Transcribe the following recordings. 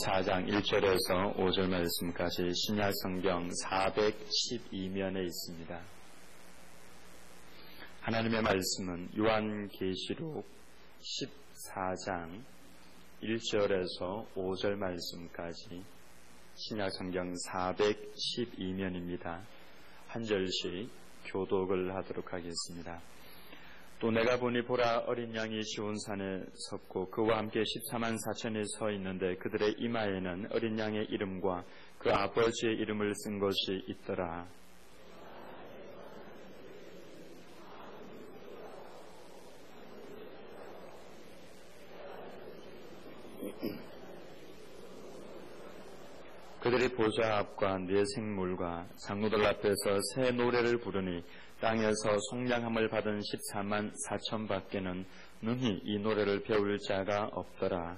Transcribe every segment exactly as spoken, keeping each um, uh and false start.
십사 장 일 절에서 오 절 말씀까지 신약성경 사백십이 면에 있습니다. 하나님의 말씀은 요한계시록 십사 장 일 절에서 오 절 말씀까지 신약성경 사백십이 면입니다. 한 절씩 교독을 하도록 하겠습니다. 또 내가 보니 보라 어린 양이 시온산에 섰고 그와 함께 십사만 사천이 서 있는데 그들의 이마에는 어린 양의 이름과 그 아버지의 이름을 쓴 것이 있더라. 그들이 보좌 앞과 네 생물과 장로들 앞에서 새 노래를 부르니 땅에서 속량함을 받은 십사만 사천 밖에는 능히 이 노래를 배울 자가 없더라.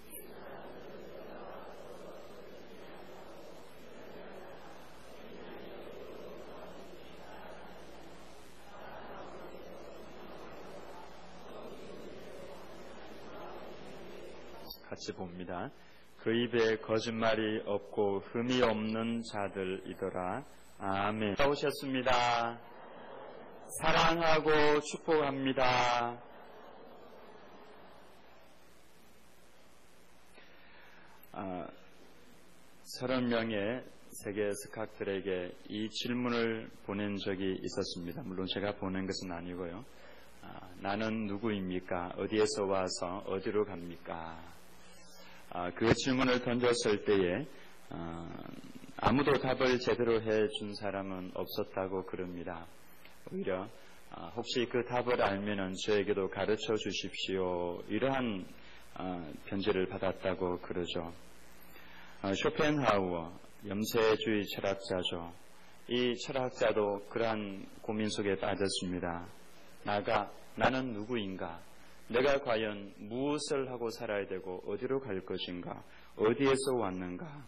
같이 봅니다. 그 입에 거짓말이 없고 흠이 없는 자들이더라. 아멘. 오셨습니다. 사랑하고 축복합니다. 아, 서른 명의 세계 스카들에게 이 질문을 보낸 적이 있었습니다. 물론 제가 보낸 것은 아니고요. 아, 나는 누구입니까? 어디에서 와서 어디로 갑니까? 아, 그 질문을 던졌을 때에 아, 아무도 답을 제대로 해준 사람은 없었다고 그럽니다. 오히려 아, 혹시 그 답을 알면은 저에게도 가르쳐 주십시오. 이러한 아, 편지를 받았다고 그러죠. 아, 쇼펜하우어 염세주의 철학자죠. 이 철학자도 그러한 고민 속에 빠졌습니다. 나가 나는 누구인가? 내가 과연 무엇을 하고 살아야 되고 어디로 갈 것인가? 어디에서 왔는가?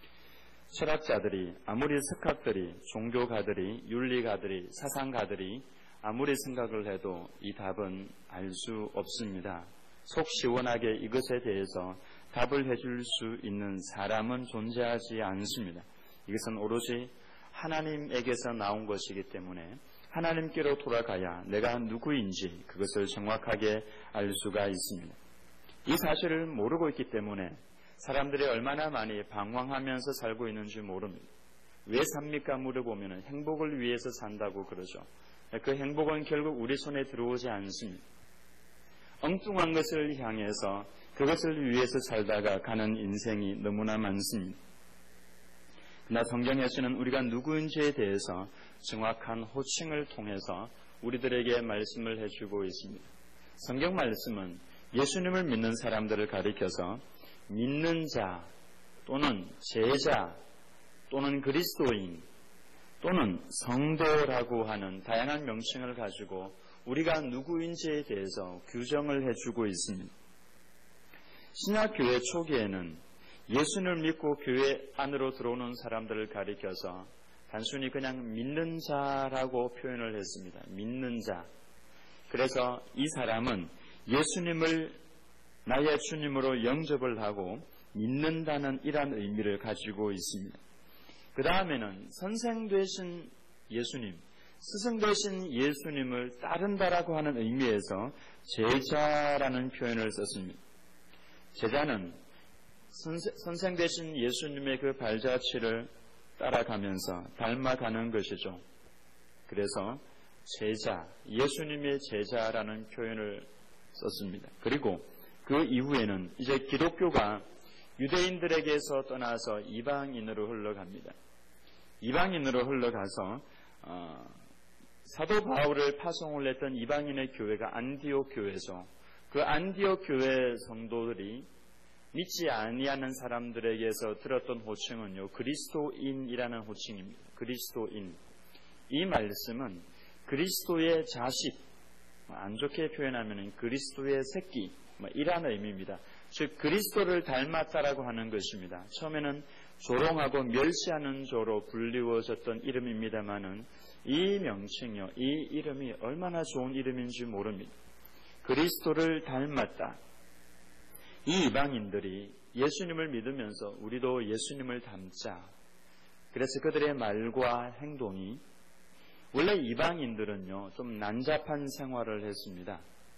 철학자들이 아무리 스캅들이 종교가들이 윤리가들이 사상가들이 아무리 생각을 해도 이 답은 알 수 없습니다. 속 시원하게 이것에 대해서 답을 해줄 수 있는 사람은 존재하지 않습니다. 이것은 오로지 하나님에게서 나온 것이기 때문에 하나님께로 돌아가야 내가 누구인지 그것을 정확하게 알 수가 있습니다. 이 사실을 모르고 있기 때문에 사람들이 얼마나 많이 방황하면서 살고 있는지 모릅니다. 왜 삽니까? 물어보면 행복을 위해서 산다고 그러죠. 그 행복은 결국 우리 손에 들어오지 않습니다. 엉뚱한 것을 향해서 그것을 위해서 살다가 가는 인생이 너무나 많습니다. 그러나 성경에서는 우리가 누구인지에 대해서 정확한 호칭을 통해서 우리들에게 말씀을 해주고 있습니다. 성경 말씀은 예수님을 믿는 사람들을 가리켜서 믿는 자 또는 제자 또는 그리스도인 또는 성도라고 하는 다양한 명칭을 가지고 우리가 누구인지에 대해서 규정을 해주고 있습니다. 신약교회 초기에는 예수를 믿고 교회 안으로 들어오는 사람들을 가리켜서 단순히 그냥 믿는 자라고 표현을 했습니다. 믿는 자. 그래서 이 사람은 예수님을 나의 주님으로 영접을 하고 믿는다는 이런 의미를 가지고 있습니다. 그 다음에는 선생 되신 예수님, 스승 되신 예수님을 따른다라고 하는 의미에서 제자라는 표현을 썼습니다. 제자는 선생, 선생 되신 예수님의 그 발자취를 따라가면서 닮아가는 것이죠. 그래서 제자, 예수님의 제자라는 표현을 썼습니다. 그리고 그 이후에는 이제 기독교가 유대인들에게서 떠나서 이방인으로 흘러갑니다. 이방인으로 흘러가서 어, 사도 바울을 파송을 했던 이방인의 교회가 안디옥 교회죠. 그 안디옥 교회 성도들이 믿지 아니하는 사람들에게서 들었던 호칭은요, 그리스도인이라는 호칭입니다. 그리스도인. 이 말씀은 그리스도의 자식, 안 좋게 표현하면 그리스도의 새끼, 이라는 의미입니다. 즉 그리스도를 닮았다라고 하는 것입니다. 처음에는 조롱하고 멸시하는 조로 불리워졌던 이름입니다만은 이 명칭이요, 이 이름이 얼마나 좋은 이름인지 모릅니다. 그리스도를 닮았다. 이 이방인들이 예수님을 믿으면서 우리도 예수님을 닮자. 그래서 그들의 말과 행동이, 원래 이방인들은요 좀 난잡한 생활을 했습니다.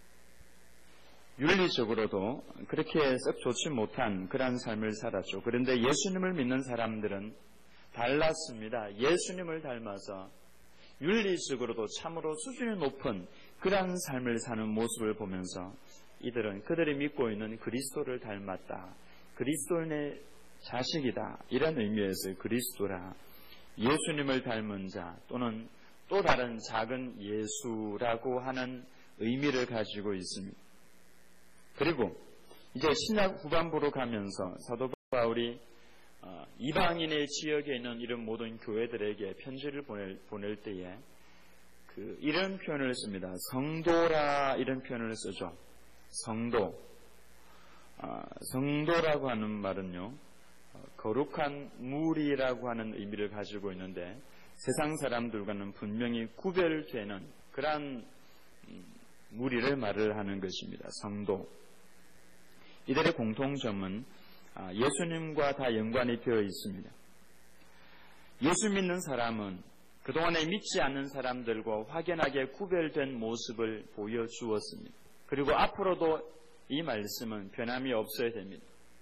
윤리적으로도 그렇게 썩 좋지 못한 그런 삶을 살았죠. 그런데 예수님을 믿는 사람들은 달랐습니다. 예수님을 닮아서 윤리적으로도 참으로 수준이 높은 그런 삶을 사는 모습을 보면서 이들은 그들이 믿고 있는 그리스도를 닮았다. 그리스도인의 자식이다. 이런 의미에서 그리스도라, 예수님을 닮은 자 또는 또 다른 작은 예수라고 하는 의미를 가지고 있습니다. 그리고 이제 신약 후반부로 가면서 사도 바울이 이방인의 지역에 있는 이런 모든 교회들에게 편지를 보낼, 보낼 때에 그 이런 표현을 씁니다. 성도라, 이런 표현을 쓰죠. 성도. 아, 성도라고 하는 말은요, 거룩한 무리라고 하는 의미를 가지고 있는데 세상 사람들과는 분명히 구별되는 그러한 무리를 말을 하는 것입니다. 성도. 이들의 공통점은 예수님과 다 연관이 되어 있습니다. 예수 믿는 사람은 그동안에 믿지 않는 사람들과 확연하게 구별된 모습을 보여주었습니다. 그리고 앞으로도 이 말씀은 변함이 없어야 됩니다.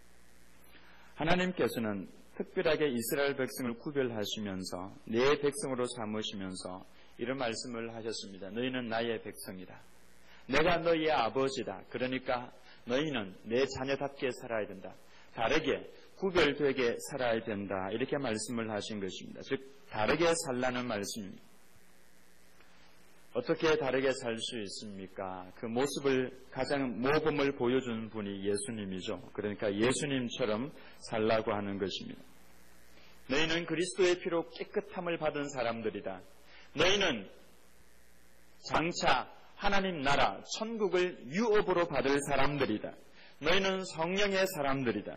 하나님께서는 특별하게 이스라엘 백성을 구별하시면서 내 백성으로 삼으시면서 이런 말씀을 하셨습니다. 너희는 나의 백성이다. 내가 너희의 아버지다. 그러니까 너희는 내 자녀답게 살아야 된다. 다르게 구별되게 살아야 된다. 이렇게 말씀을 하신 것입니다. 즉 다르게 살라는 말씀입니다. 어떻게 다르게 살 수 있습니까? 그 모습을, 가장 모범을 보여준 분이 예수님이죠. 그러니까 예수님처럼 살라고 하는 것입니다. 너희는 그리스도의 피로 깨끗함을 받은 사람들이다. 너희는 장차 하나님 나라 천국을 유업으로 받을 사람들이다. 너희는 성령의 사람들이다.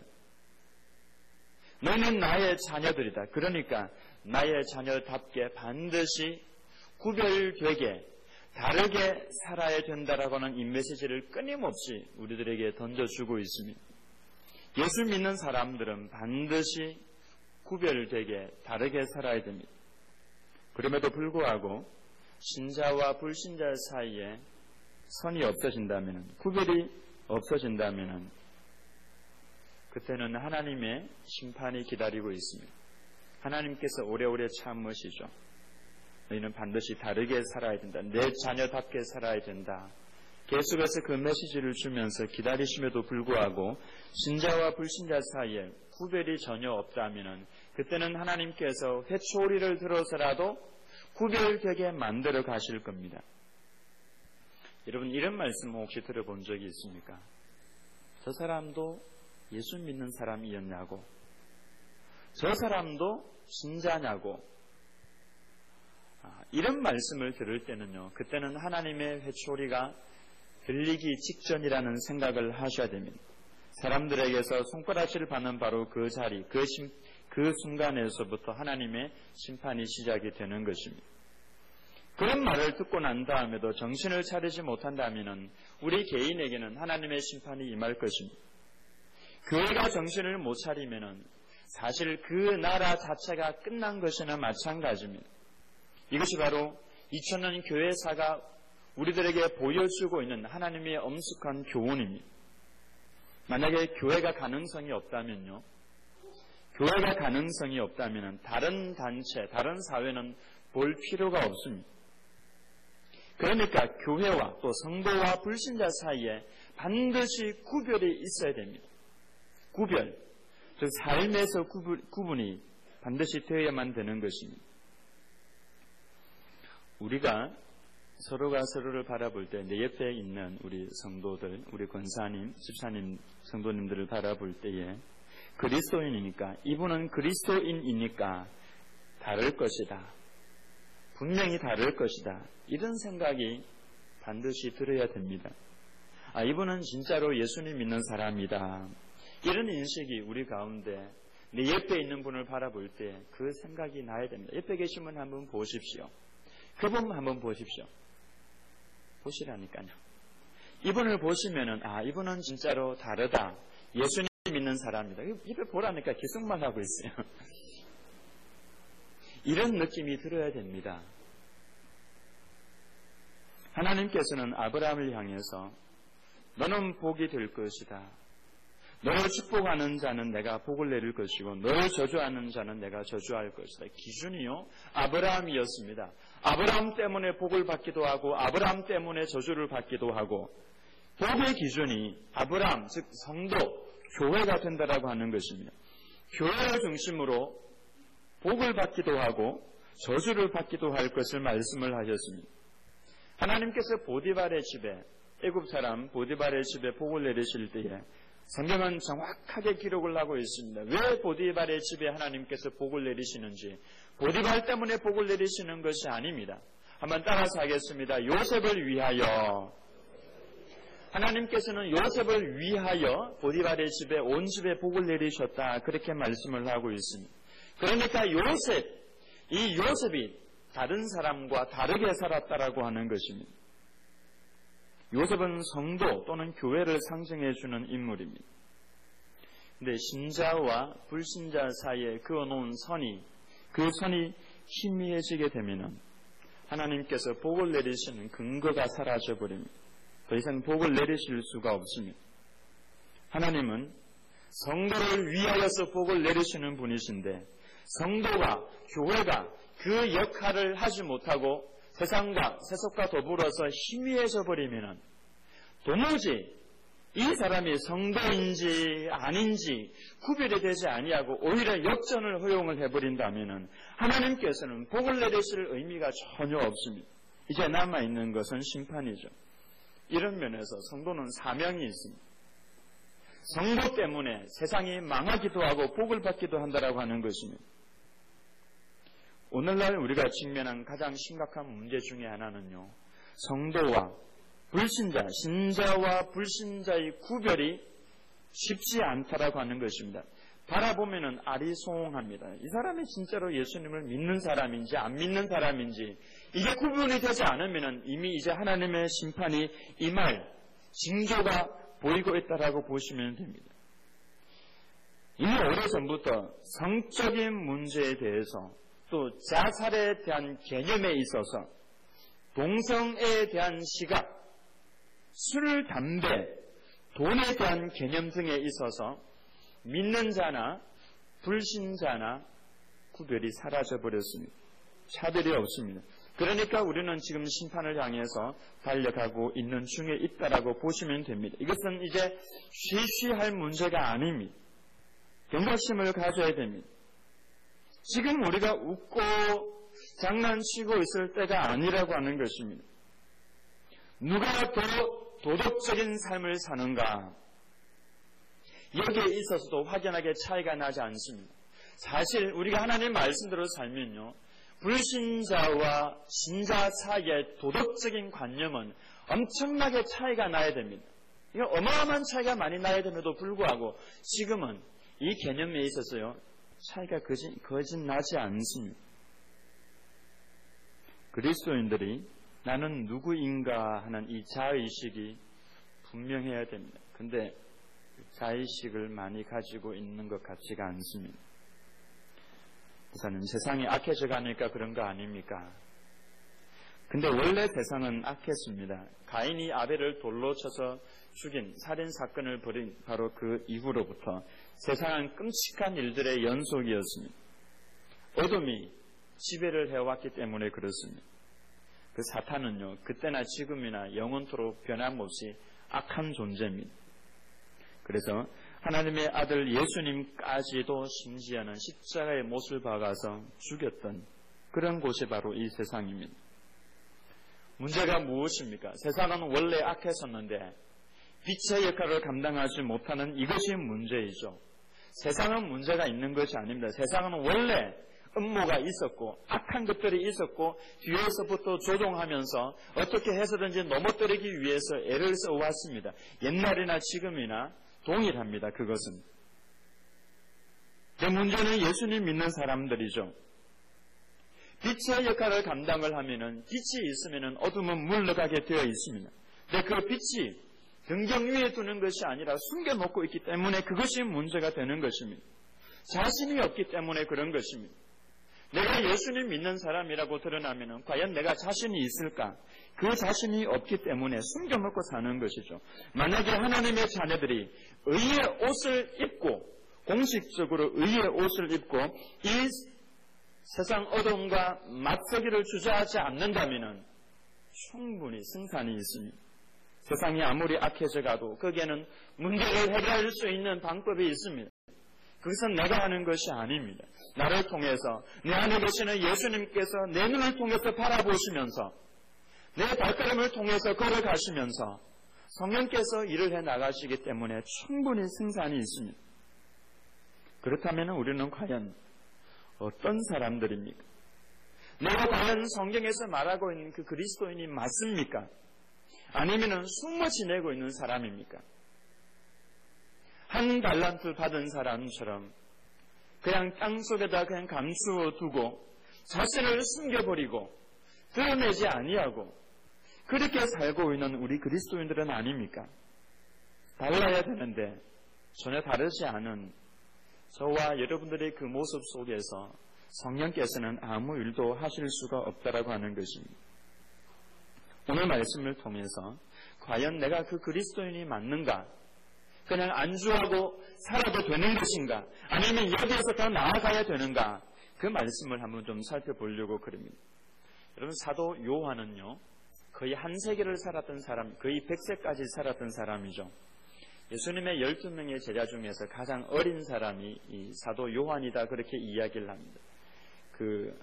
너희는 나의 자녀들이다. 그러니까 나의 자녀답게 반드시 구별되게 다르게 살아야 된다라고 하는 이 메시지를 끊임없이 우리들에게 던져주고 있습니다. 예수 믿는 사람들은 반드시 구별되게 다르게 살아야 됩니다. 그럼에도 불구하고 신자와 불신자 사이에 선이 없어진다면, 구별이 없어진다면 그때는 하나님의 심판이 기다리고 있습니다. 하나님께서 오래오래 참으시죠. 너희는 반드시 다르게 살아야 된다. 내 자녀답게 살아야 된다. 계속해서 그 메시지를 주면서 기다리심에도 불구하고 신자와 불신자 사이에 구별이 전혀 없다면 그때는 하나님께서 회초리를 들어서라도 구별되게 만들어 가실 겁니다. 여러분, 이런 말씀 혹시 들어본 적이 있습니까? 저 사람도 예수 믿는 사람이었냐고, 저 사람도 신자냐고, 이런 말씀을 들을 때는요, 그때는 하나님의 회초리가 들리기 직전이라는 생각을 하셔야 됩니다. 사람들에게서 손가락질을 받는 바로 그 자리, 그, 심, 그 순간에서부터 하나님의 심판이 시작이 되는 것입니다. 그런 말을 듣고 난 다음에도 정신을 차리지 못한다면 우리 개인에게는 하나님의 심판이 임할 것입니다. 교회가 정신을 못 차리면 사실 그 나라 자체가 끝난 것이나 마찬가지입니다. 이것이 바로 이천 년 교회사가 우리들에게 보여주고 있는 하나님의 엄숙한 교훈입니다. 만약에 교회가 가능성이 없다면요, 교회가 가능성이 없다면 다른 단체, 다른 사회는 볼 필요가 없습니다. 그러니까 교회와 또 성도와 불신자 사이에 반드시 구별이 있어야 됩니다. 구별, 즉 삶에서 구분, 구분이 반드시 되어야만 되는 것입니다. 우리가 서로가 서로를 바라볼 때 내 옆에 있는 우리 성도들, 우리 권사님, 집사님, 성도님들을 바라볼 때에 그리스도인이니까, 이분은 그리스도인이니까 다를 것이다, 분명히 다를 것이다, 이런 생각이 반드시 들어야 됩니다. 아, 이분은 진짜로 예수님 믿는 사람이다, 이런 인식이 우리 가운데 내 옆에 있는 분을 바라볼 때 그 생각이 나야 됩니다. 옆에 계신 분 한번 보십시오. 그분 한번 보십시오. 보시라니까요. 이분을 보시면은, 아, 이분은 진짜로 다르다, 예수님 믿는 사람입니다. 입에 보라니까 계속 말하고 있어요. 이런 느낌이 들어야 됩니다. 하나님께서는 아브라함을 향해서 너는 복이 될 것이다. 너를 축복하는 자는 내가 복을 내릴 것이고 너를 저주하는 자는 내가 저주할 것이다. 기준이요 아브라함이었습니다. 아브라함 때문에 복을 받기도 하고 아브라함 때문에 저주를 받기도 하고 복의 기준이 아브라함 즉 성도 교회가 된다라고 하는 것입니다. 교회를 중심으로 복을 받기도 하고 저주를 받기도 할 것을 말씀을 하셨습니다. 하나님께서 보디발의 집에 애굽 사람 보디발의 집에 복을 내리실 때에 성경은 정확하게 기록을 하고 있습니다. 왜 보디발의 집에 하나님께서 복을 내리시는지 보디발 때문에 복을 내리시는 것이 아닙니다. 한번 따라서 하겠습니다. 요셉을 위하여 하나님께서는 요셉을 위하여 보디발의 집에 온 집에 복을 내리셨다. 그렇게 말씀을 하고 있습니다. 그러니까 요셉, 이 요셉이 다른 사람과 다르게 살았다라고 하는 것입니다. 요셉은 성도 또는 교회를 상징해 주는 인물입니다. 그런데 신자와 불신자 사이에 그어놓은 선이 그 선이 희미해지게 되면 하나님께서 복을 내리시는 근거가 사라져버립니다. 더 이상 복을 내리실 수가 없습니다. 하나님은 성도를 위하여서 복을 내리시는 분이신데 성도가 교회가 그 역할을 하지 못하고 세상과 세속과 더불어서 희미해져 버리면 도무지 이 사람이 성도인지 아닌지 구별이 되지 아니하고 오히려 역전을 허용을 해버린다면 하나님께서는 복을 내리실 의미가 전혀 없습니다. 이제 남아있는 것은 심판이죠. 이런 면에서 성도는 사명이 있습니다. 성도 때문에 세상이 망하기도 하고 복을 받기도 한다라고 하는 것입니다. 오늘날 우리가 직면한 가장 심각한 문제 중에 하나는요, 성도와 불신자, 신자와 불신자의 구별이 쉽지 않다라고 하는 것입니다. 바라보면은 아리송합니다. 이 사람이 진짜로 예수님을 믿는 사람인지 안 믿는 사람인지 이게 구분이 되지 않으면은 이미 이제 하나님의 심판이 임할 징조가 보이고 있다라고 보시면 됩니다. 이미 오래전부터 성적인 문제에 대해서 또 자살에 대한 개념에 있어서 동성애에 대한 시각, 술, 담배, 돈에 대한 개념 등에 있어서 믿는 자나 불신자나 구별이 사라져버렸습니다. 차별이 없습니다. 그러니까 우리는 지금 심판을 향해서 달려가고 있는 중에 있다라고 보시면 됩니다. 이것은 이제 쉬쉬할 문제가 아닙니다. 경각심을 가져야 됩니다. 지금 우리가 웃고 장난치고 있을 때가 아니라고 하는 것입니다. 누가 더 도덕적인 삶을 사는가? 여기에 있어서도 확연하게 차이가 나지 않습니다. 사실 우리가 하나님 말씀대로 살면요, 불신자와 신자 사이의 도덕적인 관념은 엄청나게 차이가 나야 됩니다. 이거 어마어마한 차이가 많이 나야 됨에도 불구하고 지금은 이 개념에 있어서요, 차이가 거진, 거진 나지 않습니다. 그리스도인들이 나는 누구인가 하는 이 자의식이 분명해야 됩니다. 근데 자의식을 많이 가지고 있는 것 같지가 않습니다. 우선은 세상이 악해져 가니까 그런 거 아닙니까? 근데 원래 세상은 악했습니다. 가인이 아벨을 돌로 쳐서 죽인 살인 사건을 벌인 바로 그 이후로부터 세상은 끔찍한 일들의 연속이었습니다. 어둠이 지배를 해왔기 때문에 그렇습니다. 그 사탄은요, 그때나 지금이나 영원토록 변함없이 악한 존재입니다. 그래서 하나님의 아들 예수님까지도 심지어는 십자가의 못을 박아서 죽였던 그런 곳이 바로 이 세상입니다. 문제가 무엇입니까? 세상은 원래 악했었는데 빛의 역할을 감당하지 못하는 이것이 문제이죠. 세상은 문제가 있는 것이 아닙니다. 세상은 원래 음모가 있었고 악한 것들이 있었고 뒤에서부터 조종하면서 어떻게 해서든지 넘어뜨리기 위해서 애를 써왔습니다. 옛날이나 지금이나 동일합니다. 그것은. 그 문제는 예수님 믿는 사람들이죠. 빛의 역할을 감당을 하면은 빛이 있으면은 어둠은 물러가게 되어 있습니다. 근데 그 빛이 등경 위에 두는 것이 아니라 숨겨놓고 있기 때문에 그것이 문제가 되는 것입니다. 자신이 없기 때문에 그런 것입니다. 내가 예수님 믿는 사람이라고 드러나면 과연 내가 자신이 있을까? 그 자신이 없기 때문에 숨겨놓고 사는 것이죠. 만약에 하나님의 자녀들이 의의 옷을 입고 공식적으로 의의 옷을 입고 이 세상 어둠과 맞서기를 주저하지 않는다면 충분히 승산이 있습니다. 세상이 아무리 악해져 가도 거기에는 문제를 해결할 수 있는 방법이 있습니다. 그것은 내가 하는 것이 아닙니다. 나를 통해서 내 안에 계시는 예수님께서 내 눈을 통해서 바라보시면서 내 발걸음을 통해서 걸어가시면서 성령께서 일을 해나가시기 때문에 충분히 승산이 있습니다. 그렇다면 우리는 과연 어떤 사람들입니까? 내가 과연 성경에서 말하고 있는 그 그리스도인이 맞습니까? 아니면 숨어 지내고 있는 사람입니까? 한 달란트 받은 사람처럼 그냥 땅속에다 그냥 감추어 두고 자신을 숨겨버리고 드러내지 아니하고 그렇게 살고 있는 우리 그리스도인들은 아닙니까? 달라야 되는데 전혀 다르지 않은 저와 여러분들의 그 모습 속에서 성령께서는 아무 일도 하실 수가 없다라고 하는 것입니다. 오늘 말씀을 통해서 과연 내가 그 그리스도인이 맞는가? 그냥 안주하고 살아도 되는 것인가? 아니면 여기에서 더 나아가야 되는가? 그 말씀을 한번 좀 살펴보려고 그럽니다. 여러분, 사도 요한은요, 거의 한 세기를 살았던 사람, 거의 백 세까지 살았던 사람이죠. 예수님의 열두 명의 제자 중에서 가장 어린 사람이 이 사도 요한이다, 그렇게 이야기를 합니다. 그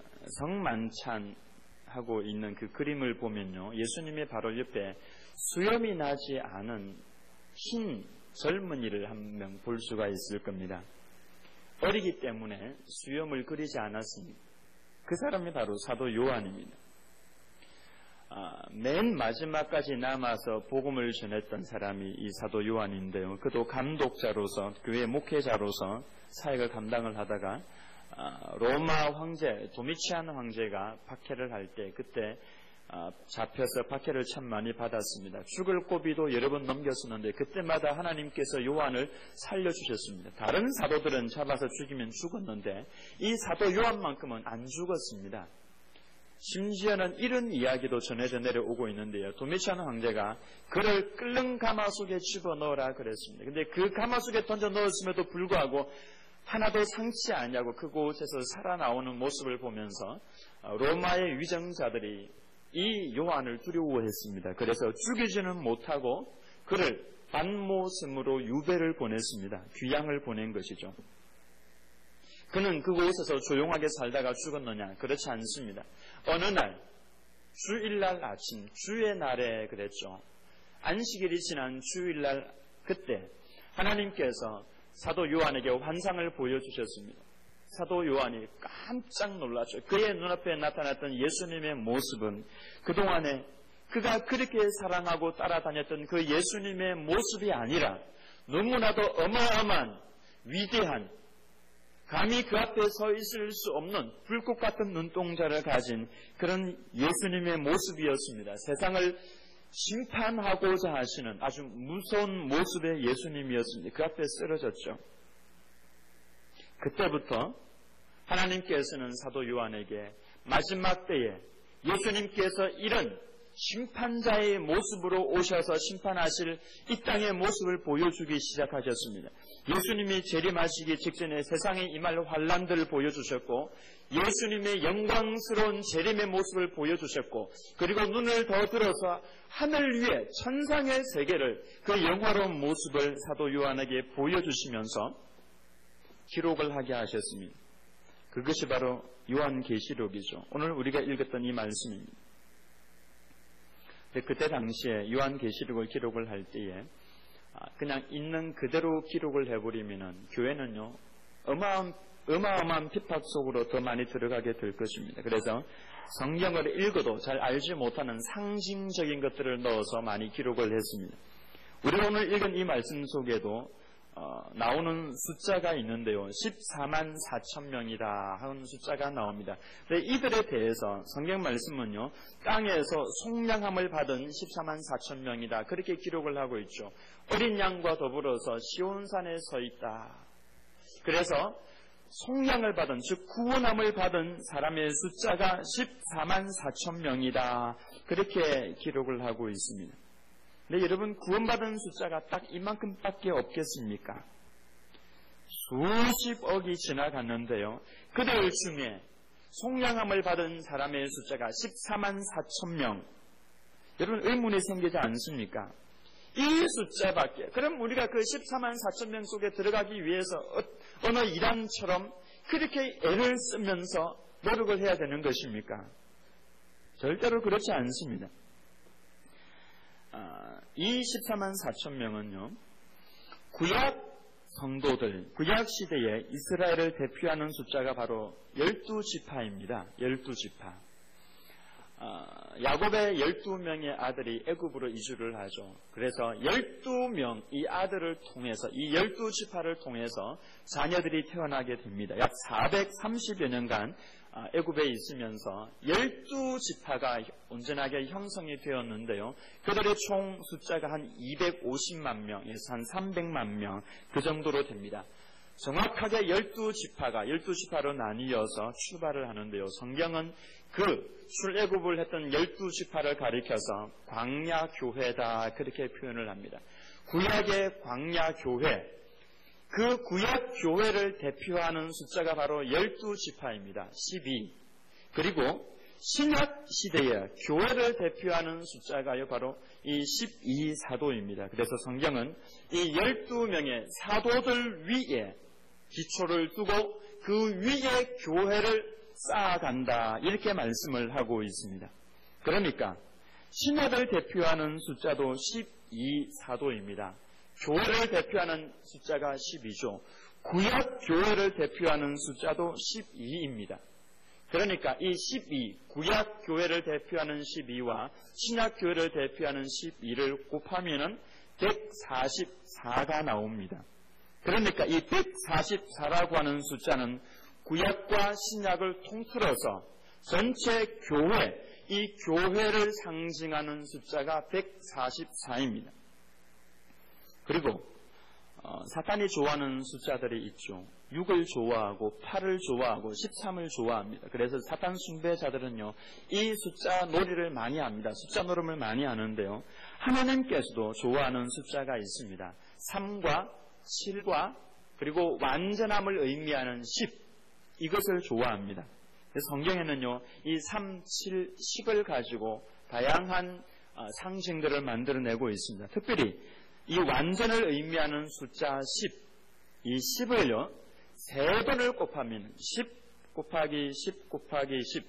성만찬하고 있는 그 그림을 보면요, 예수님의 바로 옆에 수염이 나지 않은 흰 젊은이를 한 명 볼 수가 있을 겁니다. 어리기 때문에 수염을 그리지 않았습니다. 그 사람이 바로 사도 요한입니다. 아, 맨 마지막까지 남아서 복음을 전했던 사람이 이 사도 요한인데요. 그도 감독자로서, 교회 목회자로서 사역을 감당을 하다가 아, 로마 황제, 도미치안 황제가 박해를 할 때 그때 아, 잡혀서 박해를 참 많이 받았습니다. 죽을 고비도 여러 번 넘겼었는데 그때마다 하나님께서 요한을 살려주셨습니다. 다른 사도들은 잡아서 죽이면 죽었는데 이 사도 요한만큼은 안 죽었습니다. 심지어는 이런 이야기도 전해져 내려오고 있는데요. 도미치안 황제가 그를 끓는 가마솥에 집어넣으라 그랬습니다. 근데 그 가마솥에 던져 넣었음에도 불구하고 하나도 상치 아니하고 그곳에서 살아나오는 모습을 보면서 로마의 위정자들이 이 요한을 두려워했습니다. 그래서 죽이지는 못하고 그를 반모섬으로 유배를 보냈습니다. 귀양을 보낸 것이죠. 그는 그곳에서 조용하게 살다가 죽었느냐? 그렇지 않습니다. 어느 날, 주일날 아침, 주의 날에 그랬죠. 안식일이 지난 주일날 그때 하나님께서 사도 요한에게 환상을 보여주셨습니다. 사도 요한이 깜짝 놀랐죠. 그의 눈앞에 나타났던 예수님의 모습은 그동안에 그가 그렇게 사랑하고 따라다녔던 그 예수님의 모습이 아니라 너무나도 어마어마한 위대한, 감히 그 앞에 서 있을 수 없는 불꽃 같은 눈동자를 가진 그런 예수님의 모습이었습니다. 세상을 심판하고자 하시는 아주 무서운 모습의 예수님이었습니다. 그 앞에 쓰러졌죠. 그때부터 하나님께서는 사도 요한에게 마지막 때에 예수님께서 이런 심판자의 모습으로 오셔서 심판하실 이 땅의 모습을 보여주기 시작하셨습니다. 예수님이 재림하시기 직전에 세상에 임할 환난들을 보여주셨고 예수님의 영광스러운 재림의 모습을 보여주셨고 그리고 눈을 더 들어서 하늘 위에 천상의 세계를 그 영화로운 모습을 사도 요한에게 보여주시면서 기록을 하게 하셨습니다. 그것이 바로 요한계시록이죠. 오늘 우리가 읽었던 이 말씀입니다. 그때 당시에 요한계시록을 기록을 할 때에 그냥 있는 그대로 기록을 해버리면 교회는요 어마어마한, 어마어마한 핍박 속으로 더 많이 들어가게 될 것입니다. 그래서 성경을 읽어도 잘 알지 못하는 상징적인 것들을 넣어서 많이 기록을 했습니다. 우리가 오늘 읽은 이 말씀 속에도 어, 나오는 숫자가 있는데요. 십사만 사천 명이다 하는 숫자가 나옵니다. 근데 이들에 대해서 성경 말씀은요, 땅에서 속량함을 받은 십사만 사천 명이다 그렇게 기록을 하고 있죠. 어린 양과 더불어서 시온산에 서 있다. 그래서 속량을 받은, 즉 구원함을 받은 사람의 숫자가 십사만 사천 명이다 그렇게 기록을 하고 있습니다. 근데 여러분, 구원받은 숫자가 딱 이만큼밖에 없겠습니까? 수십억이 지나갔는데요. 그들 중에 속량함을 받은 사람의 숫자가 십사만 사천 명. 여러분, 의문이 생기지 않습니까? 이 숫자밖에. 그럼 우리가 그 십사만 사천 명 속에 들어가기 위해서 어느 이단처럼 그렇게 애를 쓰면서 노력을 해야 되는 것입니까? 절대로 그렇지 않습니다. 아, 이 십사만 사천 명은요, 구약 성도들, 구약 시대에 이스라엘을 대표하는 숫자가 바로 열두 지파입니다. 열두 지파. 아, 야곱의 열두 명의 아들이 애굽으로 이주를 하죠. 그래서 열두 명 이 아들을 통해서, 이 열두 지파를 통해서 자녀들이 태어나게 됩니다. 약 사백삼십여 년간 애굽에 있으면서 열두 지파가 온전하게 형성이 되었는데요. 그들의 총 숫자가 한 이백오십만 명에서 한 삼백만 명 그 정도로 됩니다. 정확하게 열두 지파가 열두 지파로 나뉘어서 출발을 하는데요. 성경은 그 출애굽을 했던 열두 지파를 가리켜서 광야 교회다 그렇게 표현을 합니다. 구약의 광야 교회, 그 구약 교회를 대표하는 숫자가 바로 열두 지파입니다. 십이. 그리고 신약 시대의 교회를 대표하는 숫자가요 바로 이 십이 사도입니다. 그래서 성경은 이 열두 명의 사도들 위에 기초를 두고 그 위에 교회를 쌓아간다 이렇게 말씀을 하고 있습니다. 그러니까 신약을 대표하는 숫자도 십이 사도입니다. 교회를 대표하는 숫자가 십이죠. 구약 교회를 대표하는 숫자도 십이입니다. 그러니까 이 십이, 구약 교회를 대표하는 십이와 신약 교회를 대표하는 십이를 곱하면은 백사십사가 나옵니다. 그러니까 이 백사십사라고 하는 숫자는 구약과 신약을 통틀어서 전체 교회, 이 교회를 상징하는 숫자가 백사십사입니다. 그리고 어, 사탄이 좋아하는 숫자들이 있죠. 육을 좋아하고 팔을 좋아하고 십삼을 좋아합니다. 그래서 사탄 숭배자들은요, 이 숫자 놀이를 많이 합니다. 숫자 노름을 많이 하는데요. 하나님께서도 좋아하는 숫자가 있습니다. 삼과 칠과 그리고 완전함을 의미하는 십, 이것을 좋아합니다. 그래서 성경에는요, 이 삼, 칠, 십을 가지고 다양한 상징들을 만들어내고 있습니다. 특별히 이 완전을 의미하는 숫자 십, 이 십을요, 세 번을 곱하면 십 곱하기 십 곱하기 십,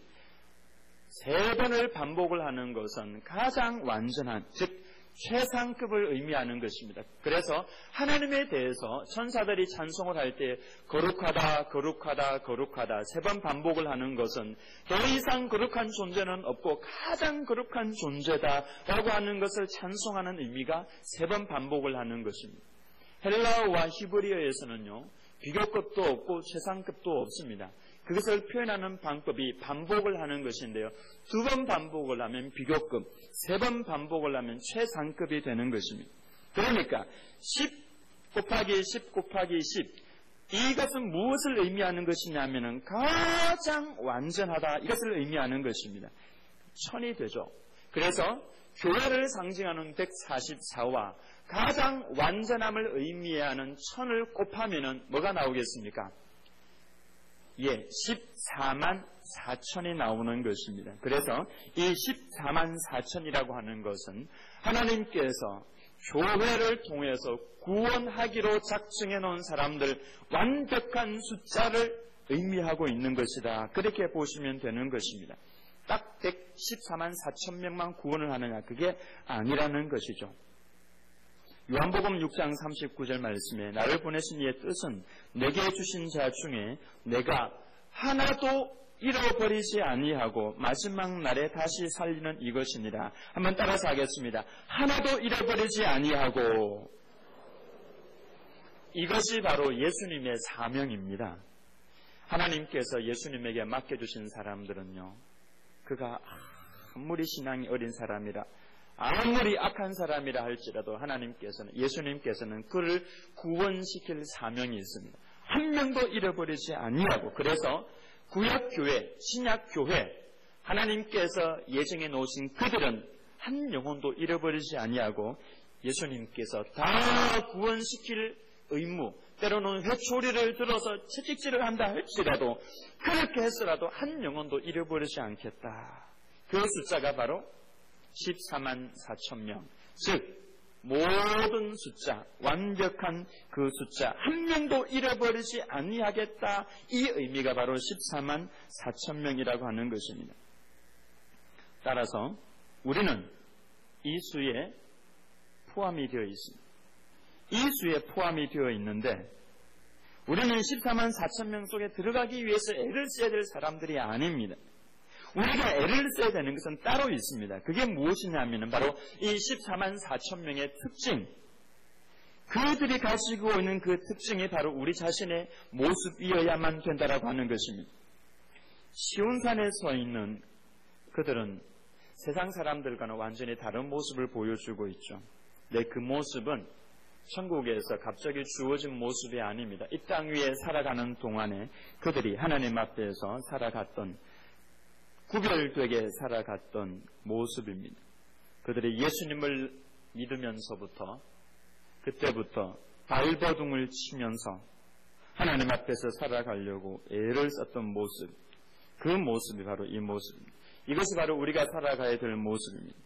세 번을 반복을 하는 것은 가장 완전한, 즉 최상급을 의미하는 것입니다. 그래서 하나님에 대해서 천사들이 찬송을 할 때 거룩하다, 거룩하다, 거룩하다 세 번 반복을 하는 것은 더 이상 거룩한 존재는 없고 가장 거룩한 존재다라고 하는 것을 찬송하는 의미가 세 번 반복을 하는 것입니다. 헬라어와 히브리어에서는요, 비교급도 없고 최상급도 없습니다. 그것을 표현하는 방법이 반복을 하는 것인데요. 두 번 반복을 하면 비교급, 세 번 반복을 하면 최상급이 되는 것입니다. 그러니까 십 곱하기 십 곱하기 십, 이것은 무엇을 의미하는 것이냐면 가장 완전하다, 이것을 의미하는 것입니다. 천이 되죠. 그래서 교회를 상징하는 백사십사와 가장 완전함을 의미하는 천을 곱하면 뭐가 나오겠습니까? 예, 십사만 사천이 나오는 것입니다. 그래서 이 십사만 사천이라고 하는 것은 하나님께서 교회를 통해서 구원하기로 작정해 놓은 사람들 완벽한 숫자를 의미하고 있는 것이다. 그렇게 보시면 되는 것입니다. 딱 백십사만 사천 명만 구원을 하느냐, 그게 아니라는 것이죠. 요한복음 육 장 삼십구 절 말씀에 나를 보내신 이의 뜻은 내게 주신 자 중에 내가 하나도 잃어버리지 아니하고 마지막 날에 다시 살리는 이것이니라. 한번 따라서 하겠습니다. 하나도 잃어버리지 아니하고 이것이 바로 예수님의 사명입니다. 하나님께서 예수님에게 맡겨주신 사람들은요, 그가 아무리 신앙이 어린 사람이라, 아무리 악한 사람이라 할지라도 하나님께서는, 예수님께서는 그를 구원시킬 사명이 있습니다. 한 명도 잃어버리지 아니하고, 그래서 구약교회, 신약교회, 하나님께서 예정해 놓으신 그들은 한 영혼도 잃어버리지 아니하고 예수님께서 다 구원시킬 의무, 때로는 회초리를 들어서 채찍질을 한다 할지라도, 그렇게 했더라도 한 영혼도 잃어버리지 않겠다. 그 숫자가 바로 십사만 사천 명, 즉 모든 숫자, 완벽한 그 숫자, 한 명도 잃어버리지 아니하겠다. 이 의미가 바로 십사만 사천 명이라고 하는 것입니다. 따라서 우리는 이 수에 포함이 되어 있습니다. 이 수에 포함이 되어 있는데, 우리는 십사만 사천 명 속에 들어가기 위해서 애를 써야 될 사람들이 아닙니다. 우리가 애를 써야 되는 것은 따로 있습니다. 그게 무엇이냐면 바로 이 십사만 사천 명의 특징, 그들이 가지고 있는 그 특징이 바로 우리 자신의 모습이어야만 된다라고 하는 것입니다. 시온산에 서 있는 그들은 세상 사람들과는 완전히 다른 모습을 보여주고 있죠. 네, 그 모습은 천국에서 갑자기 주어진 모습이 아닙니다. 이 땅 위에 살아가는 동안에 그들이 하나님 앞에서 살아갔던, 구별되게 살아갔던 모습입니다. 그들이 예수님을 믿으면서부터, 그때부터 발버둥을 치면서 하나님 앞에서 살아가려고 애를 썼던 모습, 그 모습이 바로 이 모습입니다. 이것이 바로 우리가 살아가야 될 모습입니다.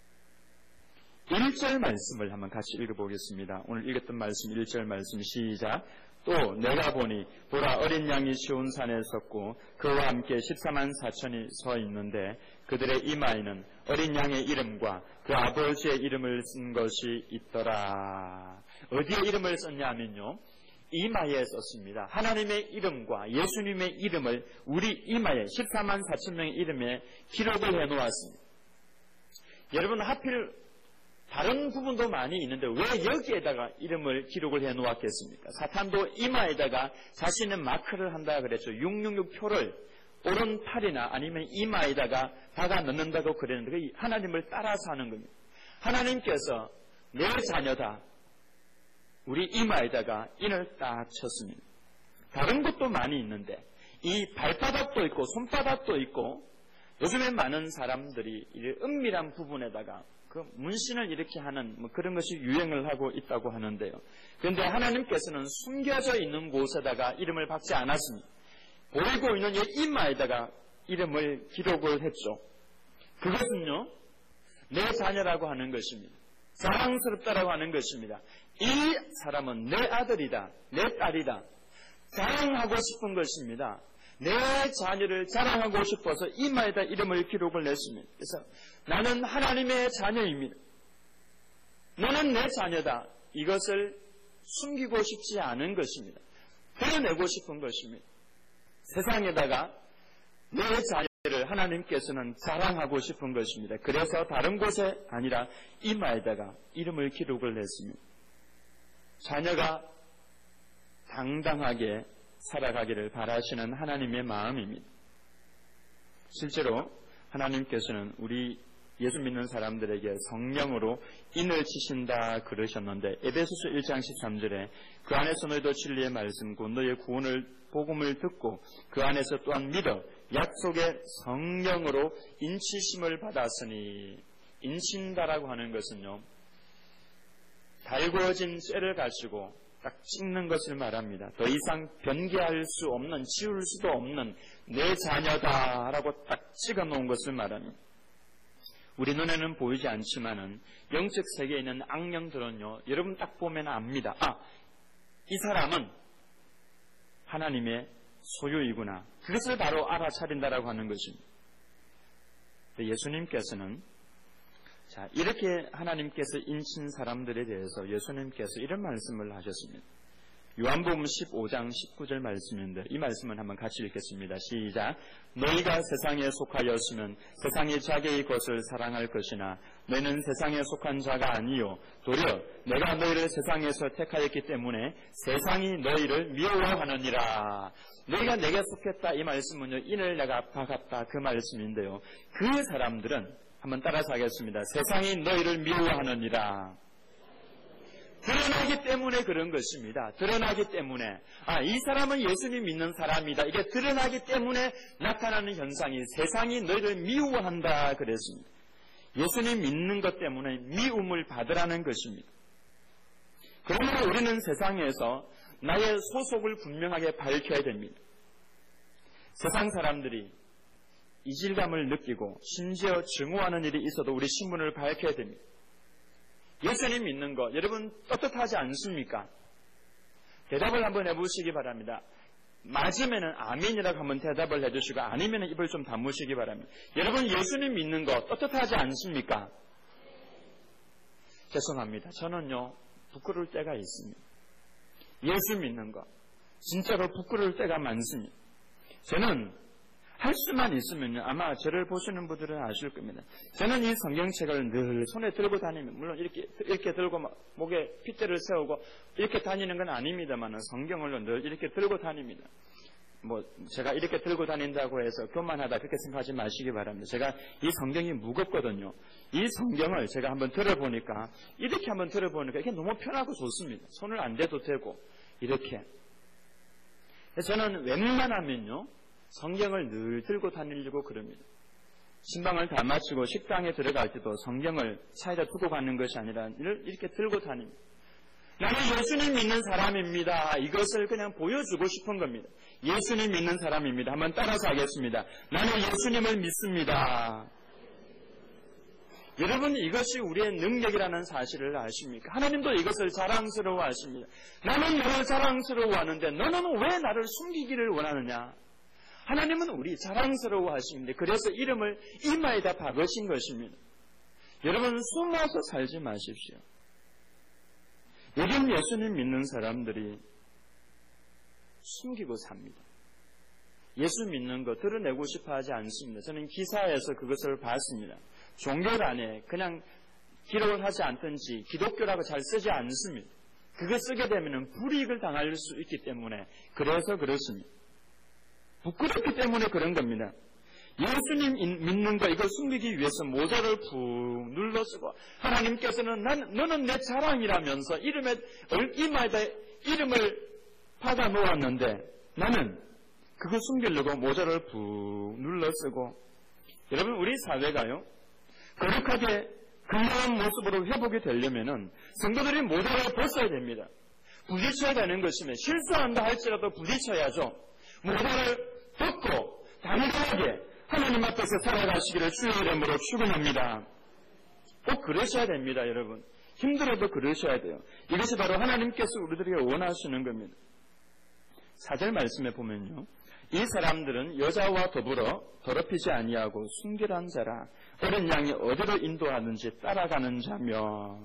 일 절 말씀을 한번 같이 읽어보겠습니다. 오늘 읽었던 말씀, 일 절 말씀 시작. 또 내가 보니 보라, 어린 양이 시온산에 섰고 그와 함께 십사만 사천이 서 있는데 그들의 이마에는 어린 양의 이름과 그 아버지의 이름을 쓴 것이 있더라. 어디에 이름을 썼냐면요, 이마에 썼습니다. 하나님의 이름과 예수님의 이름을 우리 이마에, 십사만 사천 명의 이름에 기록을 해놓았습니다. 여러분, 하필 다른 부분도 많이 있는데 왜 여기에다가 이름을 기록을 해놓았겠습니까? 사탄도 이마에다가 자신의 마크를 한다 그랬죠. 육육육 표를 오른팔이나 아니면 이마에다가 박아 넣는다고 그랬는데, 하나님을 따라서 하는 겁니다. 하나님께서 내 자녀다, 우리 이마에다가 인을 딱 쳤습니다. 다른 것도 많이 있는데 이 발바닥도 있고 손바닥도 있고, 요즘에 많은 사람들이 이 은밀한 부분에다가 그 문신을 이렇게 하는 뭐 그런 것이 유행을 하고 있다고 하는데요. 그런데 하나님께서는 숨겨져 있는 곳에다가 이름을 박지 않았습니다. 보이고 있는 이 이마에다가 이름을 기록을 했죠. 그것은요, 내 자녀라고 하는 것입니다. 자랑스럽다라고 하는 것입니다. 이 사람은 내 아들이다, 내 딸이다, 자랑하고 싶은 것입니다. 내 자녀를 자랑하고 싶어서 이마에다 이름을 기록을 냈습니다. 그래서 나는 하나님의 자녀입니다, 너는 내 자녀다, 이것을 숨기고 싶지 않은 것입니다. 드러내고 싶은 것입니다. 세상에다가 내 자녀를 하나님께서는 자랑하고 싶은 것입니다. 그래서 다른 곳에 아니라 이마에다가 이름을 기록을 냈습니다. 자녀가 당당하게 살아가기를 바라시는 하나님의 마음입니다. 실제로 하나님께서는 우리 예수 믿는 사람들에게 성령으로 인을 치신다 그러셨는데, 에베소서 일 장 십삼 절에 그 안에서 너희도 진리의 말씀 곧 너희의 구원을 복음을 듣고 그 안에서 또한 믿어 약속의 성령으로 인치심을 받았으니, 인친다라고 하는 것은요, 달구어진 쇠를 가지고 딱 찍는 것을 말합니다. 더 이상 변개할 수 없는, 지울 수도 없는 내 자녀다라고 딱 찍어놓은 것을 말합니다. 우리 눈에는 보이지 않지만은 영적 세계에 있는 악령들은요, 여러분 딱 보면 압니다. 아, 이 사람은 하나님의 소유이구나. 그것을 바로 알아차린다라고 하는 것입니다. 예수님께서는 자, 이렇게 하나님께서 인친 사람들에 대해서 예수님께서 이런 말씀을 하셨습니다. 요한복음 십오 장 십구 절 말씀인데 이 말씀을 한번 같이 읽겠습니다. 시작. 너희가 세상에 속하였으면 세상이 자기의 것을 사랑할 것이나 너희는 세상에 속한 자가 아니요 도리어 내가 너희를 세상에서 택하였기 때문에 세상이 너희를 미워하느니라. 너희가 내게 속했다 이 말씀은요 이를 내가 박았다 그 말씀인데요. 그 사람들은 한번 따라서 하겠습니다. 세상이 너희를 미워하느니라. 드러나기 때문에 그런 것입니다. 드러나기 때문에 아, 이 사람은 예수님 믿는 사람이다. 이게 드러나기 때문에 나타나는 현상이 세상이 너희를 미워한다 그랬습니다. 예수님 믿는 것 때문에 미움을 받으라는 것입니다. 그러므로 우리는 세상에서 나의 소속을 분명하게 밝혀야 됩니다. 세상 사람들이 이질감을 느끼고 심지어 증오하는 일이 있어도 우리 신분을 밝혀야 됩니다. 예수님 믿는 거 여러분 떳떳하지 않습니까? 대답을 한번 해보시기 바랍니다. 맞으면은 아멘이라고 한번 대답을 해주시고 아니면 입을 좀 다무시기 바랍니다. 여러분 예수님 믿는 거 떳떳하지 않습니까? 죄송합니다. 저는요 부끄러울 때가 있습니다. 예수 믿는 거 진짜로 부끄러울 때가 많습니다. 저는 할 수만 있으면요 아마 저를 보시는 분들은 아실 겁니다. 저는 이 성경책을 늘 손에 들고 다니면 물론 이렇게 이렇게 들고 목에 핏대를 세우고 이렇게 다니는 건 아닙니다만 성경을 늘 이렇게 들고 다닙니다. 뭐 제가 이렇게 들고 다닌다고 해서 교만하다 그렇게 생각하지 마시기 바랍니다. 제가 이 성경이 무겁거든요. 이 성경을 제가 한번 들어보니까 이렇게 한번 들어보니까 이게 너무 편하고 좋습니다. 손을 안 대도 되고 이렇게. 저는 웬만하면요 성경을 늘 들고 다니려고 그럽니다. 신방을 다 마치고 식당에 들어갈 때도 성경을 차에다 두고 가는 것이 아니라 이렇게 들고 다닙니다. 나는 예수님 믿는 사람입니다. 이것을 그냥 보여주고 싶은 겁니다. 예수님 믿는 사람입니다. 한번 따라서 하겠습니다. 나는 예수님을 믿습니다. 여러분 이것이 우리의 능력이라는 사실을 아십니까? 하나님도 이것을 자랑스러워 하십니다. 나는 너를 자랑스러워하는데 너는 왜 나를 숨기기를 원하느냐? 하나님은 우리 자랑스러워 하십니다. 그래서 이름을 이마에다 박으신 것입니다. 여러분 숨어서 살지 마십시오. 요즘 예수님 믿는 사람들이 숨기고 삽니다. 예수 믿는 거 드러내고 싶어 하지 않습니다. 저는 기사에서 그것을 봤습니다. 종교란에 그냥 기록을 하지 않든지 기독교라고 잘 쓰지 않습니다. 그거 쓰게 되면 불이익을 당할 수 있기 때문에 그래서 그렇습니다. 부끄럽기 때문에 그런 겁니다. 예수님 믿는 거 이걸 숨기기 위해서 모자를 푹 눌러 쓰고 하나님께서는 난, 너는 내 자랑이라면서 이름에 이마에다 이름을 박아 놓았는데 나는 그거 숨기려고 모자를 푹 눌러 쓰고 여러분 우리 사회가요 거룩하게 건강한 모습으로 회복이 되려면은 성도들이 모자를 벗어야 됩니다. 부딪혀야 되는 것이면 실수한다 할지라도 부딪혀야죠. 모자를 벗고 당당하게 하나님 앞에서 살아가시기를 주의 이름으로 축원합니다. 꼭 그러셔야 됩니다, 여러분. 힘들어도 그러셔야 돼요. 이것이 바로 하나님께서 우리들에게 원하시는 겁니다. 사 절 말씀에 보면요. 이 사람들은 여자와 더불어 더럽히지 아니하고 순결한 자라 어린 양이 어디로 인도하는지 따라가는 자며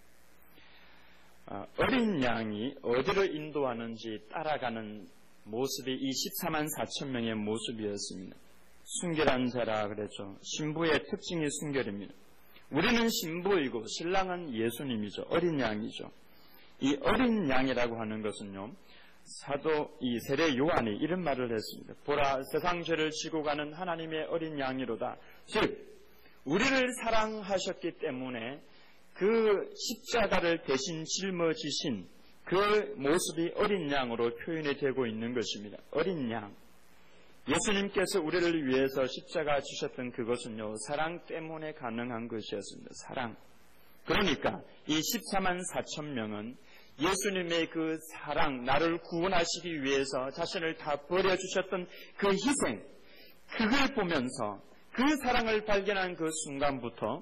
어린 양이 어디로 인도하는지 따라가는 모습이 이 십사만 사천 명의 모습이었습니다. 순결한 자라 그랬죠. 신부의 특징이 순결입니다. 우리는 신부이고 신랑은 예수님이죠. 어린 양이죠. 이 어린 양이라고 하는 것은요. 사도 이 세례 요한이 이런 말을 했습니다. 보라 세상 죄를 지고 가는 하나님의 어린 양이로다. 즉 우리를 사랑하셨기 때문에 그 십자가를 대신 짊어지신 그 모습이 어린 양으로 표현이 되고 있는 것입니다. 어린 양. 예수님께서 우리를 위해서 십자가 주셨던 그것은요. 사랑 때문에 가능한 것이었습니다. 사랑. 그러니까 이 십사만 사천 명은 예수님의 그 사랑, 나를 구원하시기 위해서 자신을 다 버려주셨던 그 희생, 그걸 보면서 그 사랑을 발견한 그 순간부터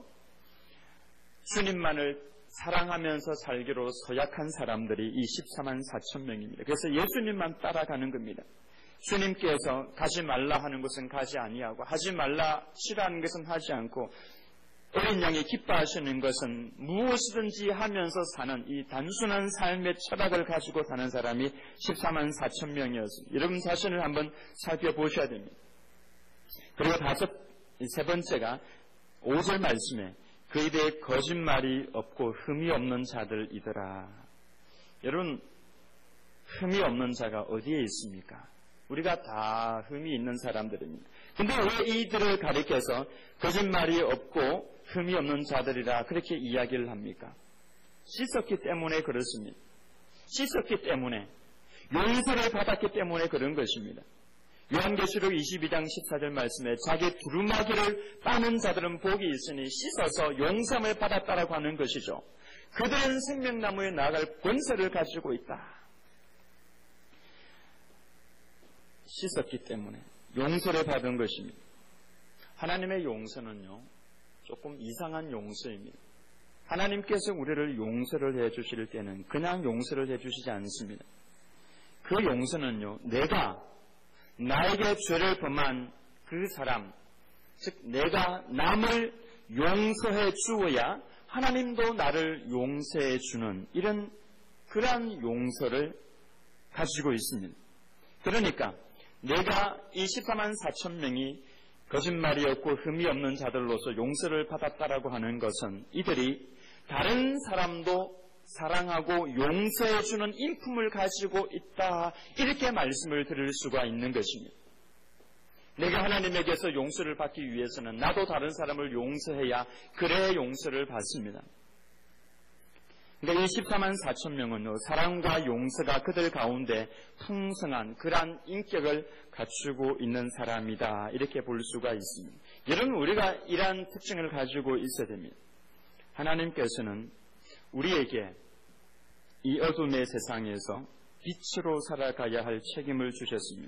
주님만을 사랑하면서 살기로 서약한 사람들이 이 십사만 사천 명입니다. 그래서 예수님만 따라가는 겁니다. 주님께서 가지 말라 하는 것은 가지 아니하고 하지 말라 싫어하는 것은 하지 않고 어린 양이 기뻐하시는 것은 무엇이든지 하면서 사는 이 단순한 삶의 철학을 가지고 사는 사람이 십사만 사천 명이었습니다. 여러분 자신을 한번 살펴보셔야 됩니다. 그리고 다섯, 세 번째가 오 절 말씀에 그 입에 거짓말이 없고 흠이 없는 자들이더라. 여러분, 흠이 없는 자가 어디에 있습니까? 우리가 다 흠이 있는 사람들입니다. 근데 왜 이들을 가리켜서 거짓말이 없고 흠이 없는 자들이라 그렇게 이야기를 합니까? 씻었기 때문에 그렇습니다. 씻었기 때문에, 용서를 받았기 때문에 그런 것입니다. 요한계시록 이십이 장 십사 절 말씀에 자기 두루마기를 빠는 자들은 복이 있으니 씻어서 용서를 받았다라고 하는 것이죠. 그들은 생명나무에 나아갈 권세를 가지고 있다. 씻었기 때문에 용서를 받은 것입니다. 하나님의 용서는요, 조금 이상한 용서입니다. 하나님께서 우리를 용서를 해주실 때는 그냥 용서를 해주시지 않습니다. 그 용서는요, 내가 나에게 죄를 범한 그 사람, 즉 내가 남을 용서해 주어야 하나님도 나를 용서해 주는 이런 그러한 용서를 가지고 있습니다. 그러니까 내가 이 십사만 사천 명이 거짓말이 없고 흠이 없는 자들로서 용서를 받았다라고 하는 것은 이들이 다른 사람도 사랑하고 용서해주는 인품을 가지고 있다, 이렇게 말씀을 드릴 수가 있는 것입니다. 내가 하나님에게서 용서를 받기 위해서는 나도 다른 사람을 용서해야 그래야 용서를 받습니다. 그러니까 이 십사만 사천 명은요, 사랑과 용서가 그들 가운데 풍성한 그러한 인격을 갖추고 있는 사람이다, 이렇게 볼 수가 있습니다. 여러분, 우리가 이러한 특징을 가지고 있어야 됩니다. 하나님께서는 우리에게 이 어둠의 세상에서 빛으로 살아가야 할 책임을 주셨습니다.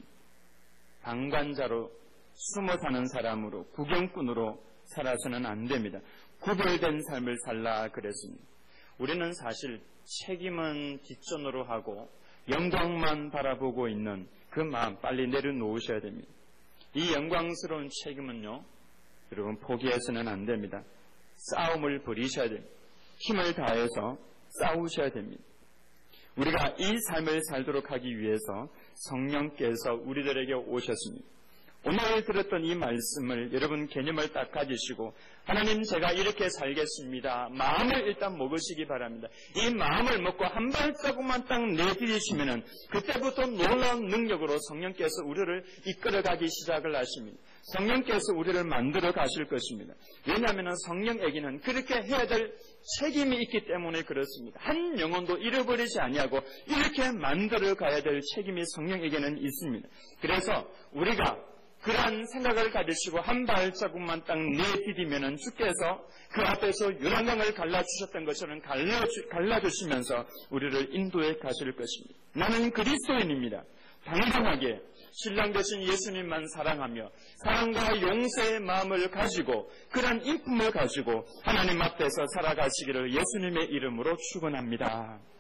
방관자로 숨어 사는 사람으로, 구경꾼으로 살아서는 안 됩니다. 구별된 삶을 살라 그랬습니다. 우리는 사실 책임은 뒷전으로 하고 영광만 바라보고 있는 그 마음 빨리 내려놓으셔야 됩니다. 이 영광스러운 책임은요, 여러분 포기해서는 안 됩니다. 싸움을 벌이셔야 됩니다. 힘을 다해서 싸우셔야 됩니다. 우리가 이 삶을 살도록 하기 위해서 성령께서 우리들에게 오셨습니다. 오늘 들었던 이 말씀을 여러분 개념을 딱 가지시고 하나님 제가 이렇게 살겠습니다. 마음을 일단 먹으시기 바랍니다. 이 마음을 먹고 한 발자국만 딱 내디디시면은 그때부터 놀라운 능력으로 성령께서 우리를 이끌어가기 시작을 하십니다. 성령께서 우리를 만들어 가실 것입니다. 왜냐하면 성령에게는 그렇게 해야 될 책임이 있기 때문에 그렇습니다. 한 영혼도 잃어버리지 아니하고 이렇게 만들어 가야 될 책임이 성령에게는 있습니다. 그래서 우리가 그러한 생각을 가지시고 한 발자국만 딱 내디디면은 주께서 그 앞에서 유난강을 갈라주셨던 것처럼 갈라주, 갈라주시면서 우리를 인도해 가실 것입니다. 나는 그리스도인입니다. 당당하게 신랑 되신 예수님만 사랑하며 사랑과 용서의 마음을 가지고 그러한 인품을 가지고 하나님 앞에서 살아가시기를 예수님의 이름으로 축원합니다.